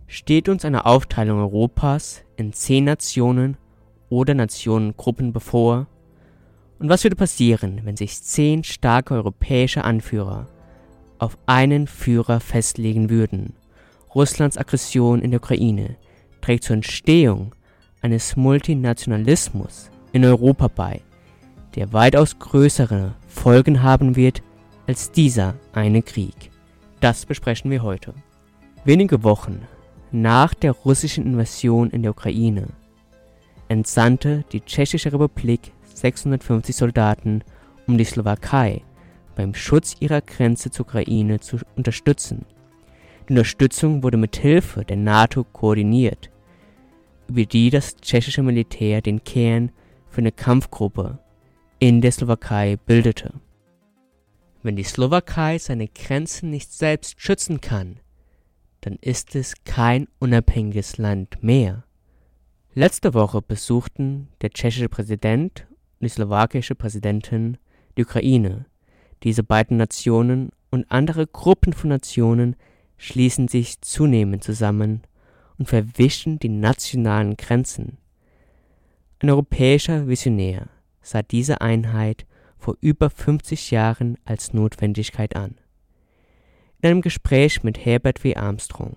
Steht uns eine Aufteilung Europas in 10 Nationen oder Nationengruppen bevor? Und was würde passieren, wenn sich 10 starke europäische Anführer auf einen Führer festlegen würden? Russlands Aggression in der Ukraine trägt zur Entstehung eines Multinationalismus in Europa bei, der weitaus größere Folgen haben wird als dieser eine Krieg. Das besprechen wir heute. Wenige Wochen nach der russischen Invasion in der Ukraine entsandte die Tschechische Republik 650 Soldaten, um die Slowakei beim Schutz ihrer Grenze zur Ukraine zu unterstützen. Die Unterstützung wurde mit Hilfe der NATO koordiniert, über die das tschechische Militär den Kern für eine Kampfgruppe in der Slowakei bildete. Wenn die Slowakei seine Grenzen nicht selbst schützen kann, dann ist es kein unabhängiges Land mehr. Letzte Woche besuchten der tschechische Präsident und die slowakische Präsidentin die Ukraine. Diese beiden Nationen und andere Gruppen von Nationen schließen sich zunehmend zusammen und verwischen die nationalen Grenzen. Ein europäischer Visionär sah diese Einheit vor über 50 Jahren als Notwendigkeit an. In einem Gespräch mit Herbert W. Armstrong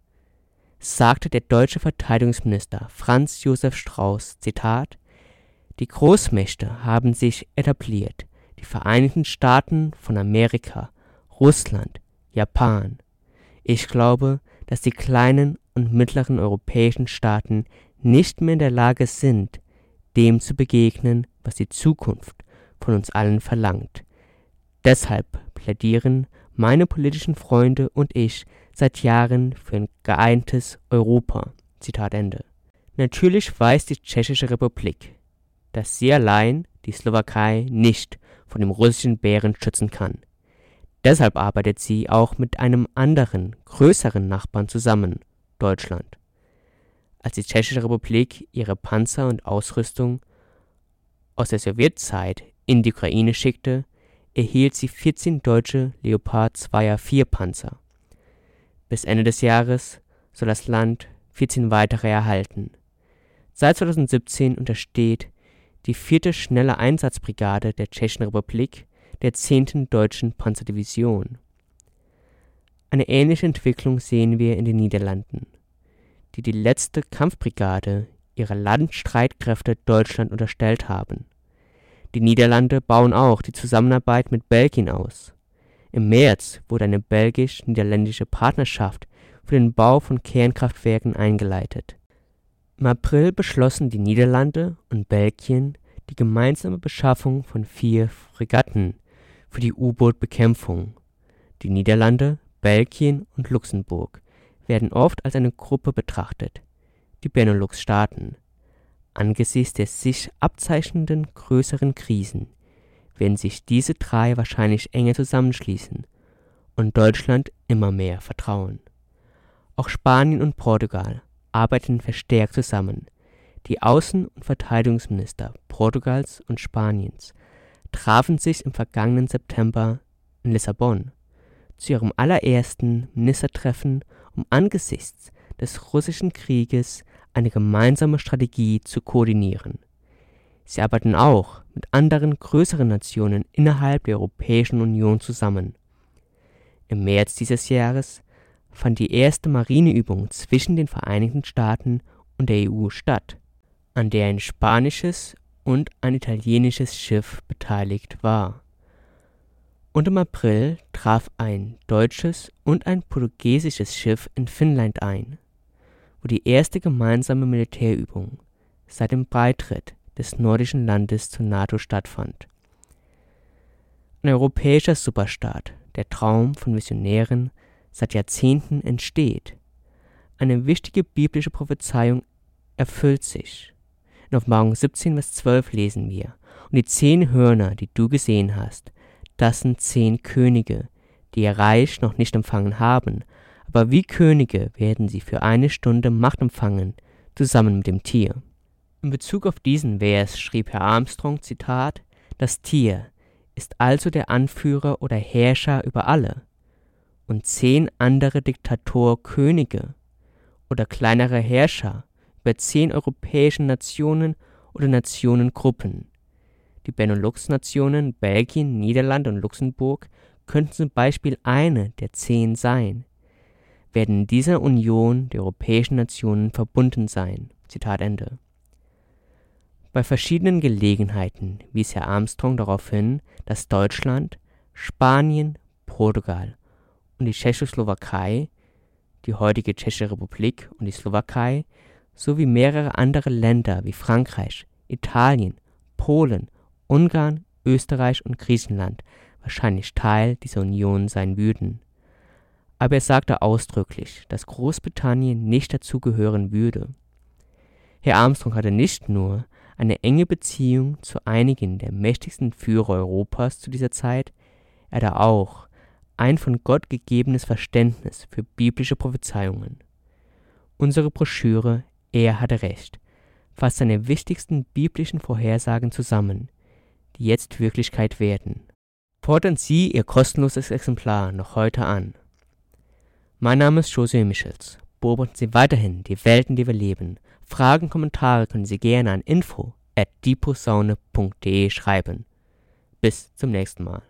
sagte der deutsche Verteidigungsminister Franz Josef Strauß, Zitat: Die Großmächte haben sich etabliert, die Vereinigten Staaten von Amerika, Russland, Japan. Ich glaube, dass die kleinen und mittleren europäischen Staaten nicht mehr in der Lage sind, dem zu begegnen, was die Zukunft von uns allen verlangt. Deshalb plädieren meine politischen Freunde und ich seit Jahren für ein geeintes Europa. Zitat Ende. Natürlich weiß die Tschechische Republik, dass sie allein die Slowakei nicht von dem russischen Bären schützen kann. Deshalb arbeitet sie auch mit einem anderen, größeren Nachbarn zusammen, Deutschland. Als die Tschechische Republik ihre Panzer und Ausrüstung aus der Sowjetzeit in die Ukraine schickte, erhielt sie 14 deutsche Leopard 2er-4 Panzer. Bis Ende des Jahres soll das Land 14 weitere erhalten. Seit 2017 untersteht die 4. Schnelle Einsatzbrigade der Tschechischen Republik der 10. Deutschen Panzerdivision. Eine ähnliche Entwicklung sehen wir in den Niederlanden, die die letzte Kampfbrigade ihrer Landstreitkräfte Deutschland unterstellt haben. Die Niederlande bauen auch die Zusammenarbeit mit Belgien aus. Im März wurde eine belgisch-niederländische Partnerschaft für den Bau von Kernkraftwerken eingeleitet. Im April beschlossen die Niederlande und Belgien die gemeinsame Beschaffung von 4 Fregatten für die U-Boot-Bekämpfung. Die Niederlande, Belgien und Luxemburg werden oft als eine Gruppe betrachtet, die Benelux-Staaten. Angesichts der sich abzeichnenden größeren Krisen werden sich diese 3 wahrscheinlich enger zusammenschließen und Deutschland immer mehr vertrauen. Auch Spanien und Portugal arbeiten verstärkt zusammen. Die Außen- und Verteidigungsminister Portugals und Spaniens trafen sich im vergangenen September in Lissabon zu ihrem allerersten Ministertreffen, um angesichts des russischen Krieges eine gemeinsame Strategie zu koordinieren. Sie arbeiten auch mit anderen größeren Nationen innerhalb der Europäischen Union zusammen. Im März dieses Jahres fand die erste Marineübung zwischen den Vereinigten Staaten und der EU statt, an der ein spanisches und ein italienisches Schiff beteiligt war. Und im April traf ein deutsches und ein portugiesisches Schiff in Finnland ein, wo die erste gemeinsame Militärübung seit dem Beitritt des nordischen Landes zur NATO stattfand. Ein europäischer Superstaat, der Traum von Visionären, seit Jahrzehnten entsteht. Eine wichtige biblische Prophezeiung erfüllt sich. In Offenbarung 17, Vers 12 lesen wir: Und die 10 Hörner, die du gesehen hast, das sind 10 Könige, die ihr Reich noch nicht empfangen haben, aber wie Könige werden sie für eine Stunde Macht empfangen, zusammen mit dem Tier. In Bezug auf diesen Vers schrieb Herr Armstrong, Zitat: Das Tier ist also der Anführer oder Herrscher über alle, und 10 andere Diktatorkönige oder kleinere Herrscher über 10 europäischen Nationen oder Nationengruppen. Die Benelux-Nationen Belgien, Niederlande und Luxemburg könnten zum Beispiel eine der 10 sein. Werden in dieser Union die europäischen Nationen verbunden sein. Zitat Ende. Bei verschiedenen Gelegenheiten wies Herr Armstrong darauf hin, dass Deutschland, Spanien, Portugal und die Tschechoslowakei, die heutige Tschechische Republik und die Slowakei, sowie mehrere andere Länder wie Frankreich, Italien, Polen, Ungarn, Österreich und Griechenland wahrscheinlich Teil dieser Union sein würden. Aber er sagte ausdrücklich, dass Großbritannien nicht dazugehören würde. Herr Armstrong hatte nicht nur eine enge Beziehung zu einigen der mächtigsten Führer Europas zu dieser Zeit, er hatte auch ein von Gott gegebenes Verständnis für biblische Prophezeiungen. Unsere Broschüre Er hatte recht fasst seine wichtigsten biblischen Vorhersagen zusammen, die jetzt Wirklichkeit werden. Fordern Sie Ihr kostenloses Exemplar noch heute an. Mein Name ist José Michels. Beobachten Sie weiterhin die Welt, in der wir leben. Fragen, Kommentare können Sie gerne an info@dieposaune.de schreiben. Bis zum nächsten Mal.